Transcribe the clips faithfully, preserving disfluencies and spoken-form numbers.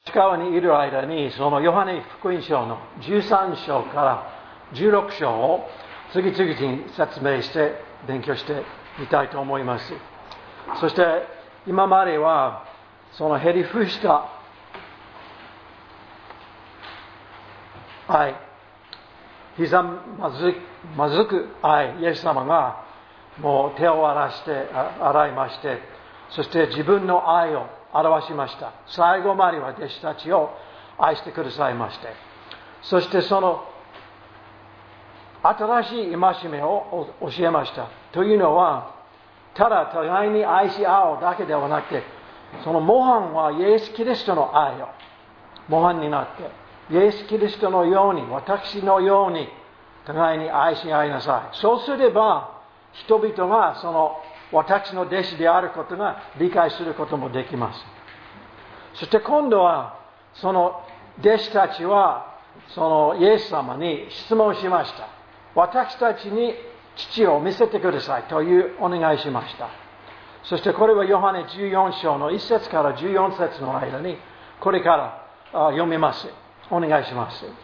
地川にいる間に、そのヨハネ福音書のじゅうさん章からじゅうろく章を次々に説明して勉強してみたいと思います。そして今まではそのへり伏した愛、ひざまずまずく愛、イエス様がもう手を洗して洗いまして、そして自分の愛を表しました。最後までは弟子たちを愛してくださいまして、そしてその新しい戒めを教えました。というのは、ただ互いに愛し合うだけではなくて、その模範はイエス・キリストの愛を模範になって、イエス・キリストのように、私のように互いに愛し合いなさい。そうすれば人々がその私の弟子であることが理解することもできます。そして今度はその弟子たちはそのイエス様に質問しました。私たちに父を見せてくださいというお願いしました。そしてこれはヨハネじゅうよん章のいっ節からじゅうよん節の間にこれから読みます。お願いします。 はい、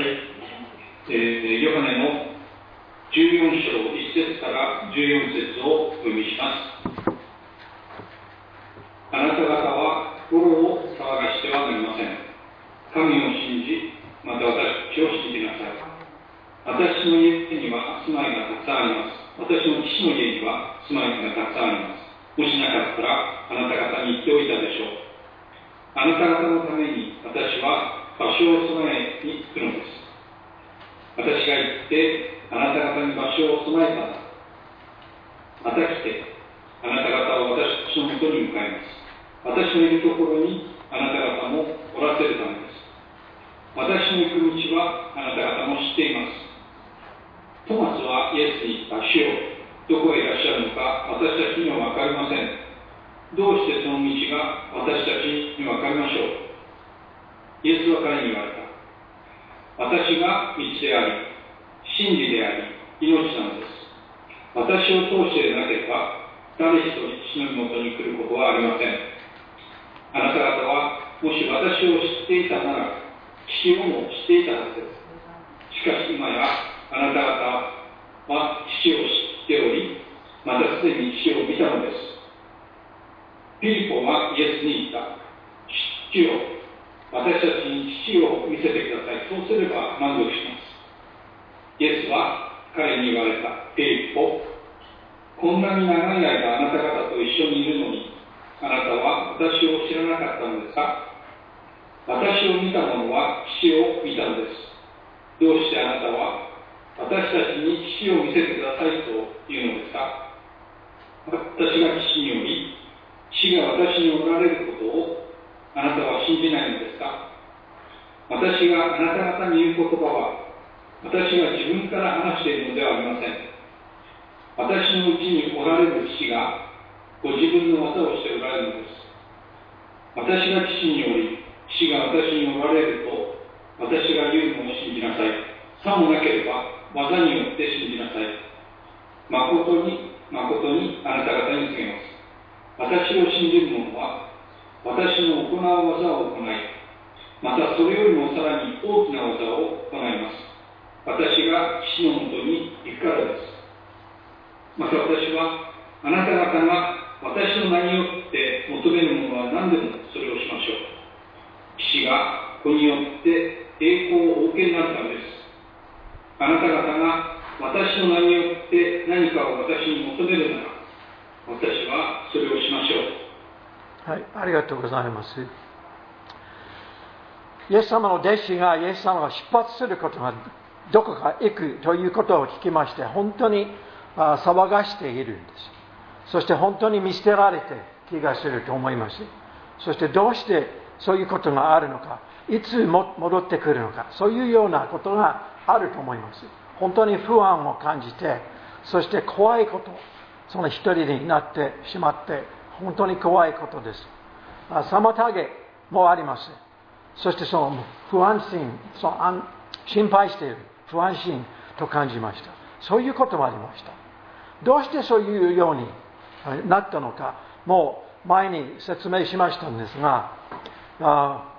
えー、ヨハネのじゅうよん章いっ節からじゅうよん節をお読みします。あなた方は心を騒がしてはなりません。神を信じ、また私を信じなさい。私の家には住まいがたくさんあります。私の父の家には住まいがたくさんあります。もしなかったらあなた方に言っておいたでしょう。あなた方のために私は場所を備えに行くのです。私が行ってあなた方に場所を備えたら、また来てあなた方を私のもとに迎えます。私のいるところにあなた方もおらせるためです。私の行く道はあなた方も知っています。トマスはイエスに言った。主よ、どこへいらっしゃるのか私たちには分かりません。どうしてその道が私たちに分かりましょう。イエスは彼に言われた。私が道であり、真理であり、命なのです。私を通してでなければ誰一人父のもとに来ることはありません。あなた方はもし私を知っていたなら父をも知っていたはずです。しかし今やあなた方は父を知っており、またすでに父を見たのです。ピリポはイエスに言った。主よ、私たちに父を見せてください。そうすれば満足します。イエスは彼に言われた。ピリポ、こんなに長い間あなた方と一緒にいるのに、あなたは私を知らなかったのですか？私を見た者は父を見たのです。どうしてあなたは私たちに父を見せてくださいというのですか？私が父により、父が私におられることをあなたは信じないのですか？私があなた方に言う言葉は、私が自分から話しているのではありません。私のうちにおられる父がご自分の技をしておられるのです。私が父により、父が私におられると私が言うのを信じなさい。さもなければ技によって信じなさい。誠に誠にあなた方に告げます。私を信じる者は私の行う技を行い、またそれよりもさらに大きな技を行います。私が父のもとに行くからです。また私はあなた方が私の名によって求めるものは何でもそれをしましょう。父が子によって栄光をお受けになるためです。あなた方が私の名によって何かを私に求めるなら、私はそれをしましょう。 はい、ありがとうございます。イエス様の弟子がイエス様が出発することがどこか行くということを聞きまして、本当に騒がしているんです。そして本当に見捨てられて気がすると思います。そしてどうしてそういうことがあるのか、いつも戻ってくるのか、そういうようなことがあると思います。本当に不安を感じて、そして怖いこと、その一人になってしまって、本当に怖いことです。妨げもあります。そしてその不安心、その心配している不安心と感じました。そういうこともありました。どうしてそういうようになったのか、も前に説明しましたんですが、あ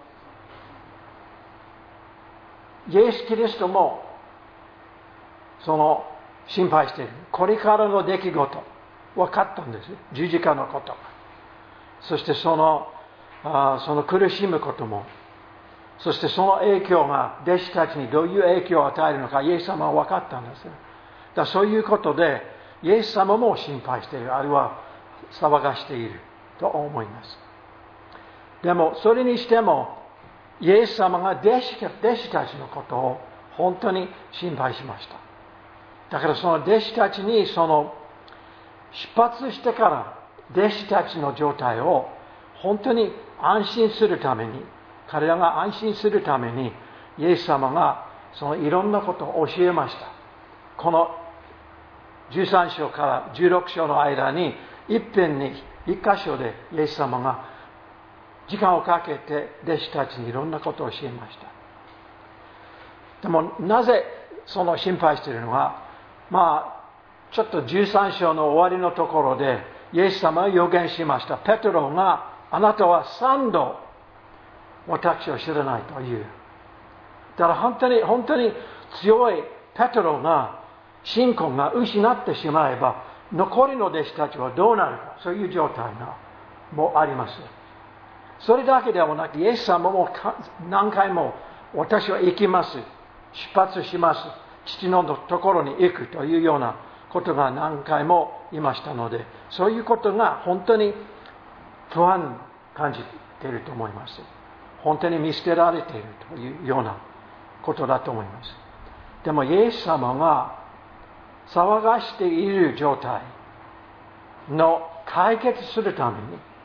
イエス・キリストもその心配している。これからの出来事、分かったんです。十字架のこと。そしてその、あその苦しむことも、そしてその影響が弟子たちにどういう影響を与えるのか、イエス様は分かったんです。だからそういうことで、イエス様も心配している、あるいは騒がしていると思います。でも、それにしても、イエス様が弟子、弟子たちのことを本当に心配しました。だからその弟子たちに、その出発してから弟子たちの状態を本当に安心するために、彼らが安心するために、イエス様がそのいろんなことを教えました。このじゅうさん章からじゅうろく章の間に、一遍に一箇所でイエス様が時間をかけて弟子たちにいろんなことを教えました。でもなぜその心配しているのは、まあちょっとじゅうさん章の終わりのところでイエス様は予言しました。ペテロがあなたは三度私を知らないという。だから本当に本当に強いペテロが信仰が失ってしまえば、残りの弟子たちはどうなるか、そういう状態がもうあります。それだけではなく、イエス様も何回も私は行きます、出発します、父のところに行くというようなことが何回も言いましたので、そういうことが本当に不安感じていると思います。本当に見捨てられているというようなことだと思います。でもイエス様が騒がしている状態の解決するために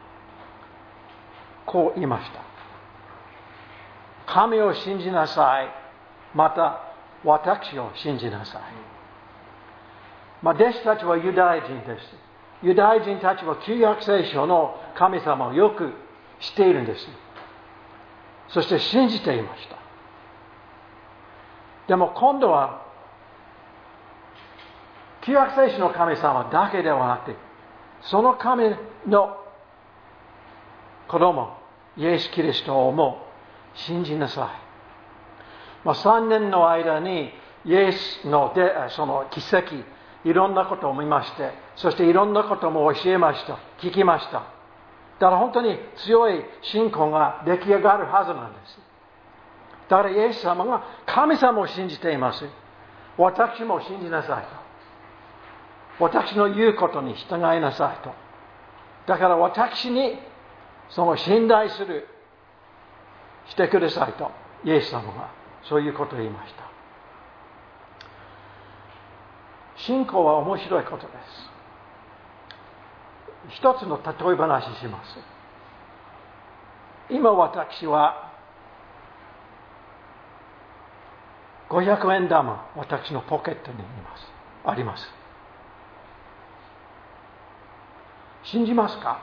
こう言いました。神を信じなさい。また私を信じなさい。まあ、弟子たちはユダヤ人です。ユダヤ人たちは旧約聖書の神様をよく知っているんです。そして信じていました。でも今度は旧約聖書の神様だけではなくて、その神の子供イエス・キリストをも信じなさい。まあ、さんねんの間にイエスのでその奇跡、いろんなことを見まして、そしていろんなことも教えました、聞きました。だから本当に強い信仰が出来上がるはずなんです。だからイエス様が神様を信じています。私も信じなさいと。私の言うことに従いなさいと。だから私にその信頼するしてくださいとイエス様がそういうことを言いました。信仰は面白いことです。一つの例え話します。今私はごひゃくえん玉、私のポケットにいますあります。信じますか？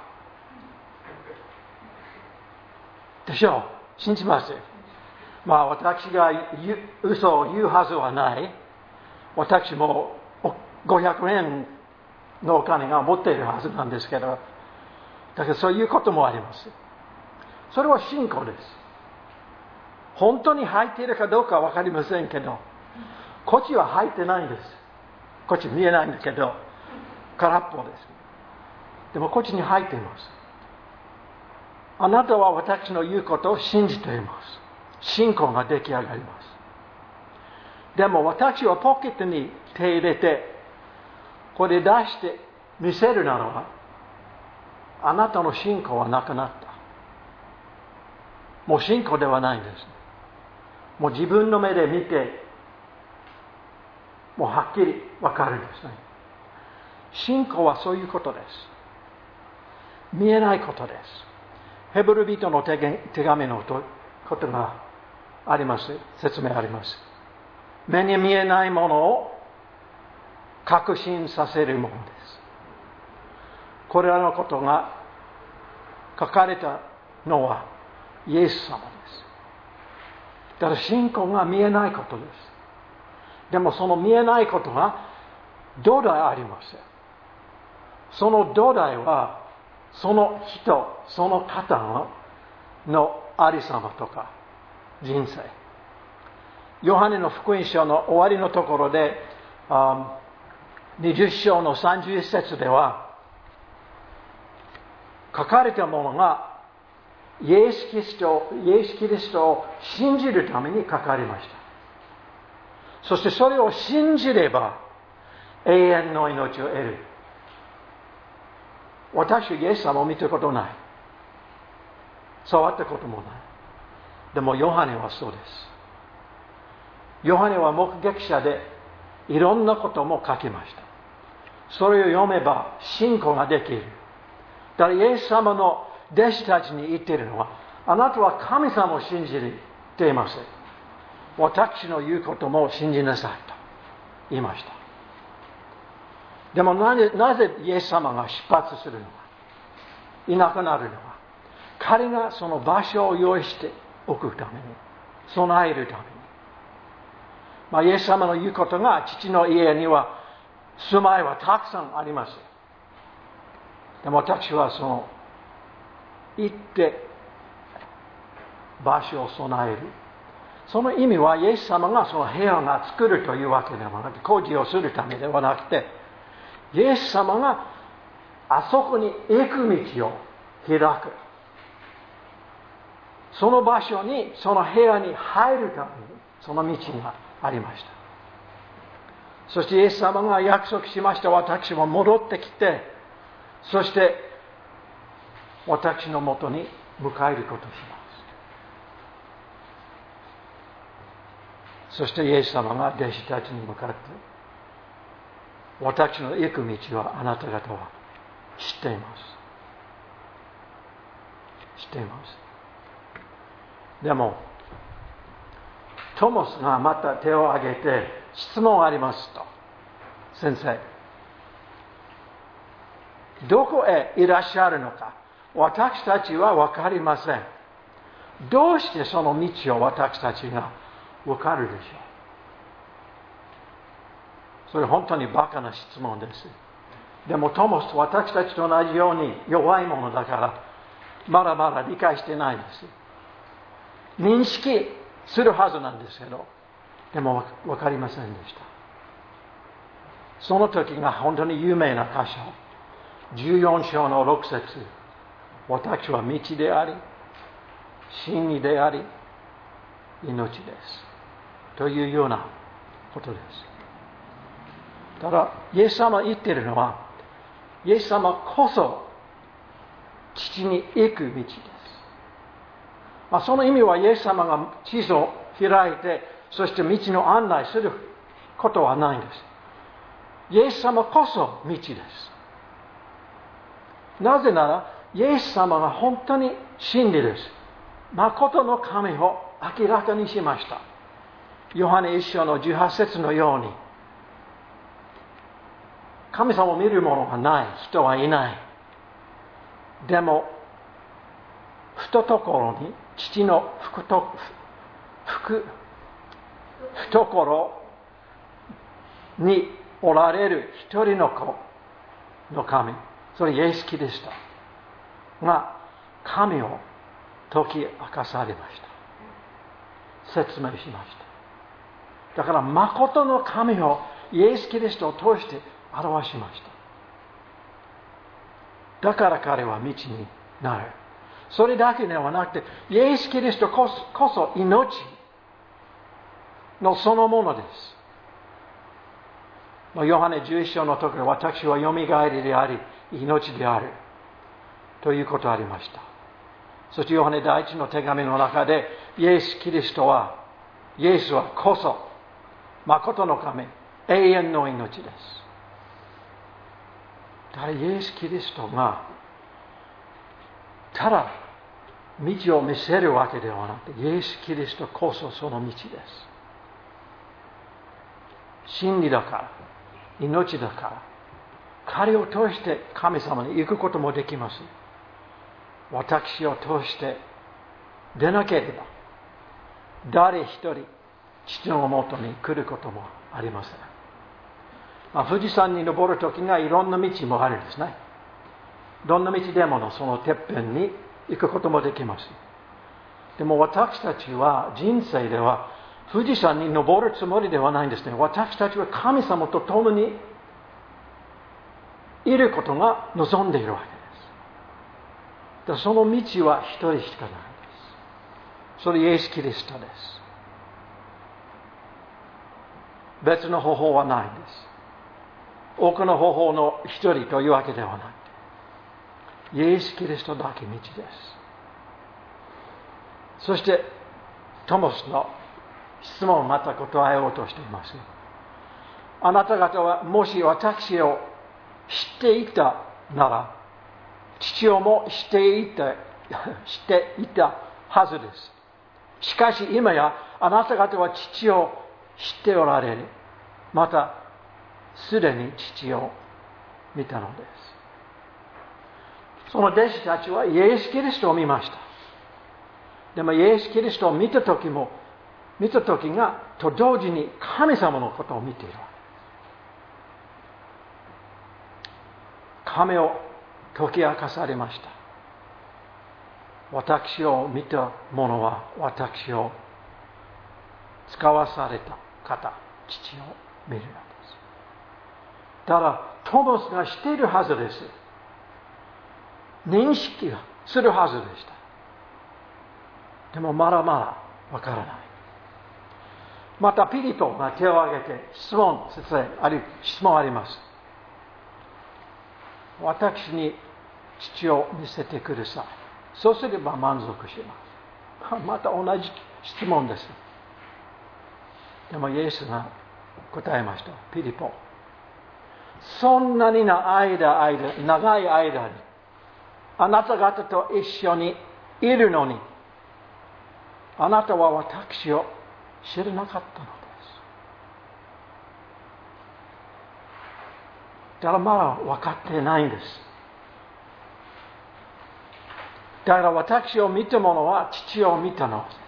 でしょう。信じます。まあ私が嘘を言うはずはない。私もごひゃくえんのお金が持っているはずなんですけど、だからそういうこともあります。それは信仰です。本当に入っているかどうかは分かりませんけど、こっちは入ってないんです。こっち見えないんだけど、空っぽです。でもこっちに入っています。あなたは私の言うことを信じています。信仰が出来上がります。でも私はポケットに手入れて、これ出して見せるならば、あなたの信仰はなくなった。もう信仰ではないんです。もう自分の目で見て、もうはっきりわかるんですね。信仰はそういうことです。見えないことです。ヘブル人の手紙のことがあります。説明あります。目に見えないものを確信させるものです。これらのことが書かれたのはイエス様です。だから信仰が見えないことです。でもその見えないことが土台あります。その土台はその人、その方ののありさまとか人生。ヨハネの福音書の終わりのところで、にじゅう章のさんじゅういち節では、書かれたものがイエス・キリスト、イエス・キリストを信じるために書かれました。そしてそれを信じれば永遠の命を得る。私はイエス様を見たことない。触ったこともない。でもヨハネはそうです。ヨハネは目撃者でいろんなことも書きました。それを読めば信仰ができる。だからイエス様の弟子たちに言っているのは、あなたは神様を信じています。私の言うことも信じなさいと言いました。でもなぜ、なぜイエス様が出発するのか、いなくなるのか、彼がその場所を用意しておくために、備えるために。まあ、イエス様の言うことが、父の家には住まいはたくさんあります。でも私はその、行って場所を備える。その意味はイエス様がその部屋が作るというわけではなくて、工事をするためではなくて、イエス様があそこに行く道を開く。その場所に、その部屋に入るために、その道がありました。そしてイエス様が約束しました。私も戻ってきて、そして私のもとに迎えることをします。そしてイエス様が弟子たちに向かって、私の行く道はあなた方は知っています。知っています。でも、トモスがまた手を挙げて質問がありますと。先生、どこへいらっしゃるのか私たちは分かりません。どうしてその道を私たちが分かるでしょう。それ本当にバカな質問です。でもトモス、私たちと同じように弱いものだからまだまだ理解してないです。認識するはずなんですけど、でも分かりませんでした。その時が本当に有名な箇所、じゅうよん章のろく節、私は道であり真理であり命ですというようなことです。ただイエス様が言っているのは、イエス様こそ父に行く道です。まあ、その意味はイエス様が地図を開いて、そして道の案内することはないんです。イエス様こそ道です。なぜならイエス様が本当に真理です。誠の神を明らかにしました。ヨハネ一章のじゅうはち節のように、神様を見るものがない、人はいない。でもふとところに父のふとふ懐におられる一人の子の神、それイエス・キリストが神を解き明かされました。説明しました。だから誠の神をイエス・キリストを通して表しました。だから彼は道になる。それだけではなくて、イエス・キリストこそ、こそ命のそのものです。ヨハネじゅういち章のところ、私はよみがえりであり命であるということがありました。そしてヨハネ第一の手紙の中で、イエス・キリストは、イエスはこそ誠の神、永遠の命です。だからイエス・キリストがただ道を見せるわけではなくて、イエス・キリストこそその道です。真理だから、命だから、彼を通して神様に行くこともできます。私を通してでなければ、誰一人父のもとに来ることもありません。まあ、富士山に登るときがいろんな道もあるんですね。 どんな道でものそのてっぺんに行くこともできます。でも私たちは人生では富士山に登るつもりではないんですね。私たちは神様と共にいることが望んでいるわけです。だその道は一人しかないんです。それイエス・キリストです。別の方法はないんです。多くの方法の一人というわけではない。イエス・キリストだけ道です。そしてトモスの質問をまた答えようとしています。あなた方はもし私を知っていたなら、父をも知っていた、知っていたはずです。しかし今やあなた方は父を知っておられる。またすでに父を見たのです。その弟子たちはイエス・キリストを見ました。でもイエス・キリストを見た時も見た時がと同時に神様のことを見ているわけです。神を解き明かされました。私を見た者は私を使わされた方、父を見るのです。ただトモスが知っているはずです。認識するはずでした。でもまだまだわからない。またピリポが手を挙げて質問、ある質問あります。私に父を見せてください。そうすれば満足します。また同じ質問です。でもイエスが答えました。ピリポ、そんなにの間、間、長い間にあなた方と一緒にいるのに、あなたは私を知らなかったのです。だからまだ分かってないんです。だから私を見た者は父を見たのです。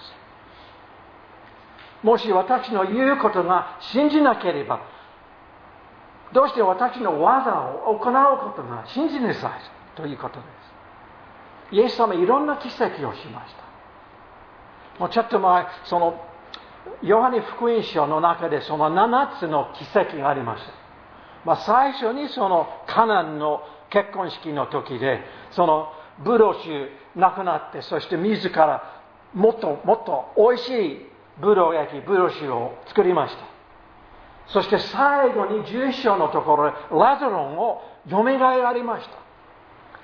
もし私の言うことが信じなければ、どうして私の技を行うことが信じなさいということです。イエス様いろんな奇跡をしました。もうちょっと前、そのヨハネ福音書の中でそのななつの奇跡があります。まあ、最初にそのカナンの結婚式の時で、そのブドウ酒なくなって、そして自らもっともっと美味しいブドウ焼き、ブドウ酒を作りました。そして最後にじゅういっ章のところでラザロンを蘇られました。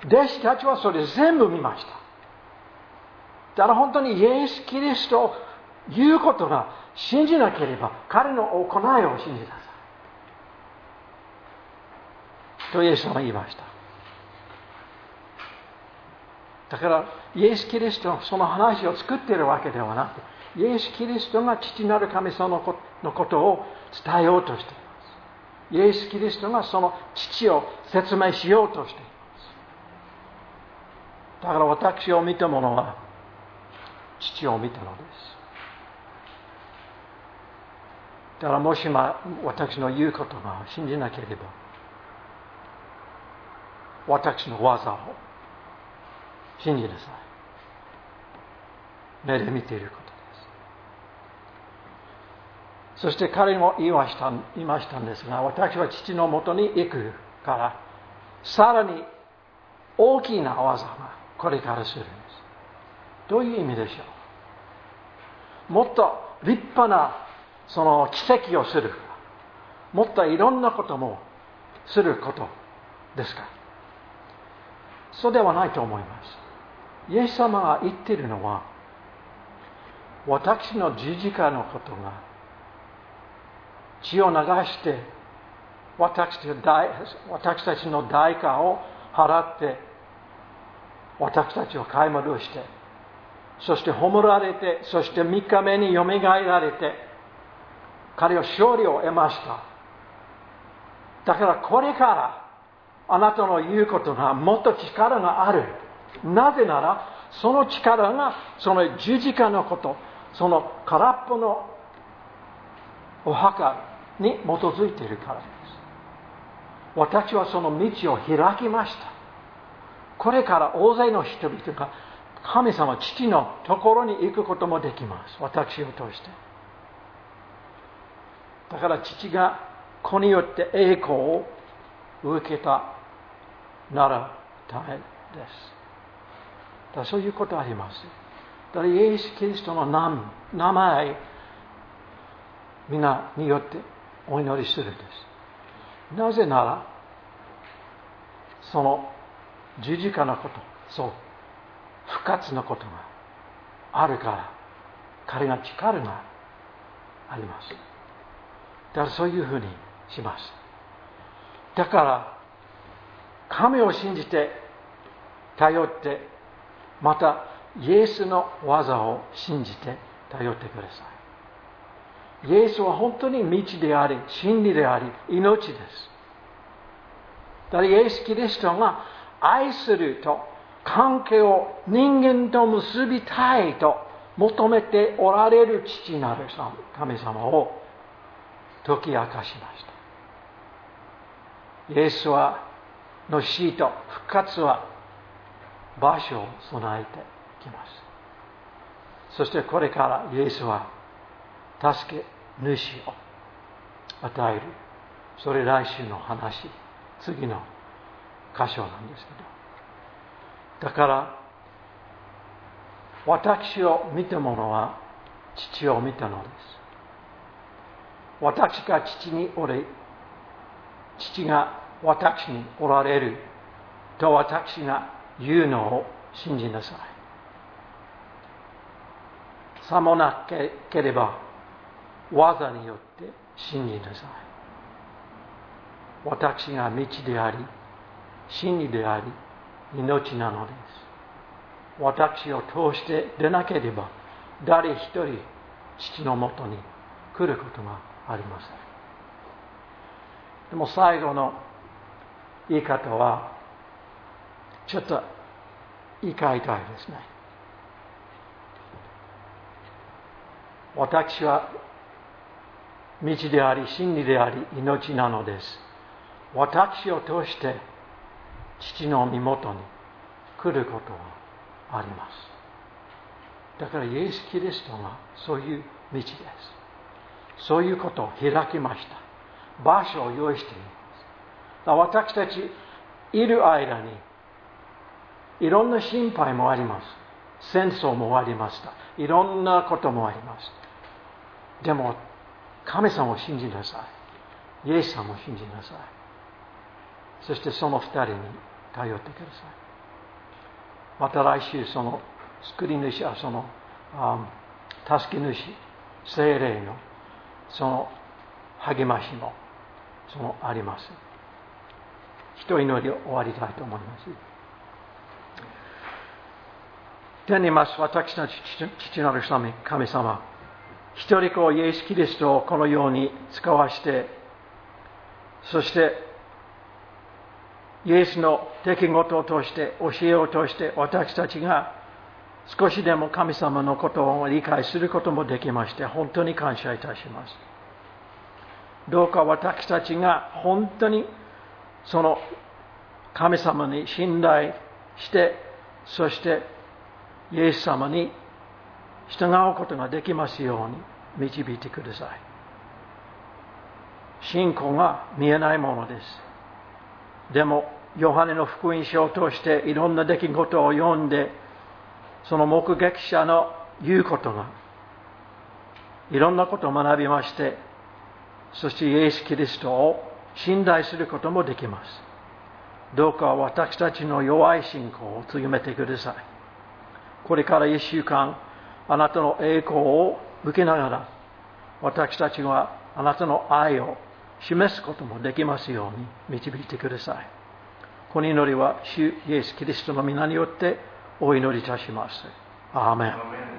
弟子たちはそれ全部見ました。だから本当にイエス・キリストを言うことが信じなければ彼の行いを信じなさいとイエス様は言いました。だからイエス・キリストのその話を作っているわけではなくて、イエス・キリストが父なる神様のことを伝えようとしています。イエス・キリストがその父を説明しようとしています。だから私を見た者は父を見たのです。だからもしも私の言うことが信じなければ、私の技を信じなさい。目で見ていることです。そして彼も言いました、言いましたんですが、私は父のもとに行くから、さらに大きな技がこれからするんです。どういう意味でしょう。もっと立派なその奇跡をする、もっといろんなこともすることですか。そうではないと思います。イエス様が言っているのは、私の十字架のことが血を流して私私たちの代価を払って私たちを買い戻して、そして葬られて、そして三日目によみがえられて、彼は勝利を得ました。だからこれからあなたの言うことがもっと力がある。なぜならその力がその十字架のこと、その空っぽのお墓に基づいているからです。私はその道を開きました。 これから大勢の人々が神様、父のところに行くこともできます。私を通して。だから父が子によって栄光を受けたならためです。だからそういうことあります。だからイエス・キリストの名、名前、皆によってお祈りするんです。なぜなら、その十字架のこと、そう、復活のことがあるから、彼が力があります。だからそういうふうにします。だから、神を信じて、頼って、また、イエスの技を信じて頼ってください。イエスは本当に道であり、真理であり、命です。だからイエス・キリストが愛すると、関係を人間と結びたいと求めておられる父なる神様を解き明かしました。イエスはの死と復活は場所を備えてきます。そしてこれからイエスは助け主を与える。それ来週の話、次の箇所なんですけど。だから私を見た者は父を見たのです。私が父におり、父が私におられると私が言うのを信じなさい。さもなければ技によって信じなさい。私が道であり、真理であり、命なのです。私を通してでなければ誰一人父のもとに来ることがありません。でも最後の言い方はちょっと言い換えたいですね。私は道であり真理であり命なのです。私を通して父の身元に来ることはあります。だからイエス・キリストがそういう道です。そういうことを開きました。場所を用意しています。だ私たちいる間にいろんな心配もあります。戦争もありました。いろんなこともあります。でも神様を信じなさい。イエス様を信じなさい。そしてその二人に頼ってください。また来週その救い主はその助け主聖霊のその励ましもそのあります。一祈りを終わりたいと思います。天にいます私の父なる神様、一人子イエス・キリストをこのように使わして、そしてイエスの出来事を通して、教えを通して私たちが少しでも神様のことを理解することもできまして、本当に感謝いたします。どうか私たちが本当にその神様に信頼して、そしてイエス様に従うことができますように導いてください。信仰が見えないものです。でもヨハネの福音書を通していろんな出来事を読んで、その目撃者の言うことがいろんなことを学びまして、そしてイエス・キリストを信頼することもできます。どうか私たちの弱い信仰を強めてください。これから一週間、あなたの栄光を受けながら、私たちはあなたの愛を示すこともできますように導いてください。この祈りは主イエス・キリストの皆によってお祈りいたします。アーメン。